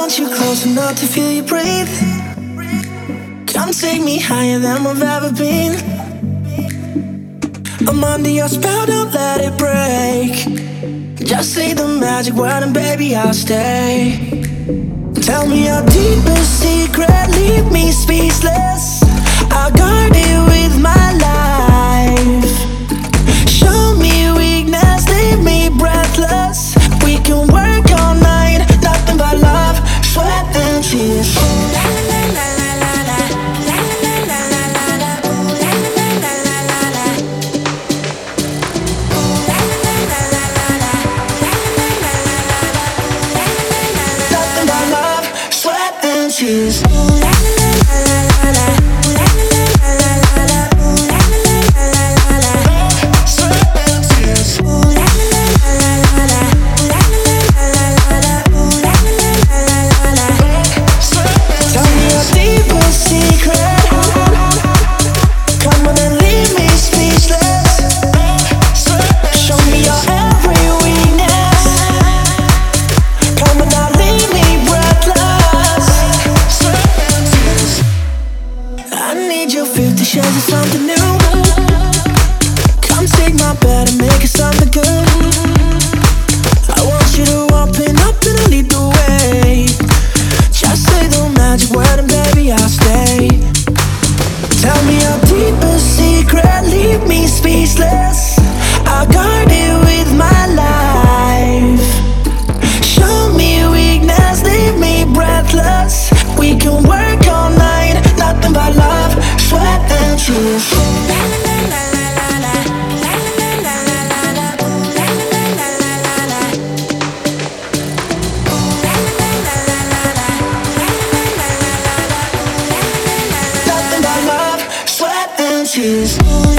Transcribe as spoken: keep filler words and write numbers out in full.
want you close enough to feel you breathe. Come take me higher than I've ever been. I'm under your spell, don't let it break. Just say the magic word and baby I'll stay. Tell me your deepest secret, leave me speechless. I'll guard it with my life. Show me weakness, leave me breathless. We can work all night, nothing but love, sweat and tears. Nothing but love, sweat and tears. Fifty shades of something new. Come take my bed and make it something good. I want you to open up and lead the way. Just say the magic word and baby I'll stay. Tell me your deepest secret, leave me speechless. I'll guard it with my life. Show me weakness, leave me breathless. We can work all night, nothing but love, sweat and tears. Nothing but love, sweat and tears.